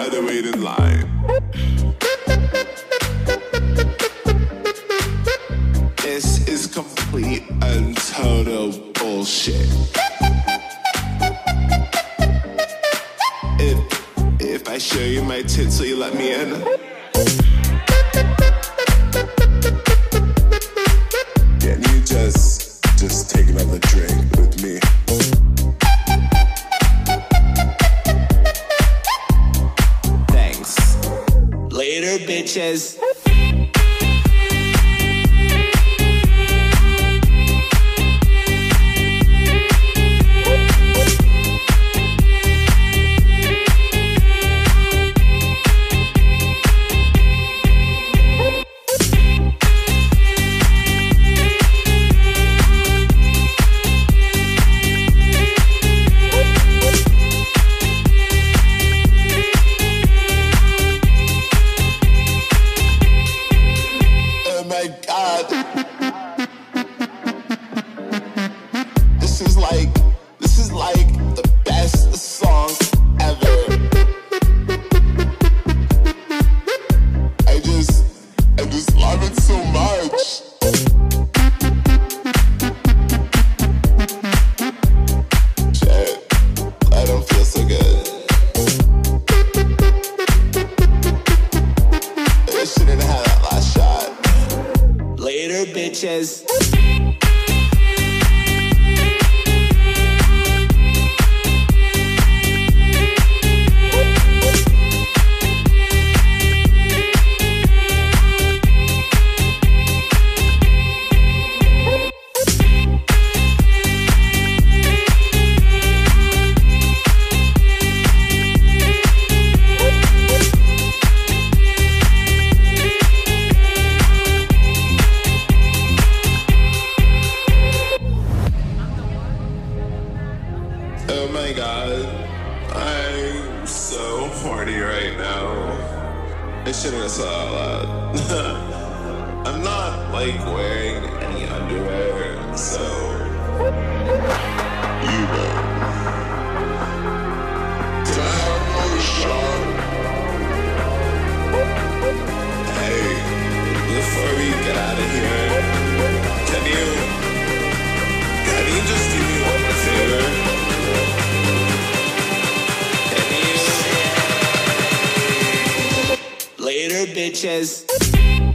to wait in line. This is complete and total bullshit. If I show you my tits, will you let me in? Can you just take another drink with me? Thanks. Later, bitches. This is like the best song ever. I just love it so much. Shit, I don't feel so good. I shouldn't have had that last shot. Later, bitches. Oh my god, I'm so horny right now. I shouldn't have said that out loud. I'm not like wearing any underwear, so you know. Can I have another shot? Hey, before we get out of here, can you just do me one favor? Later, bitches.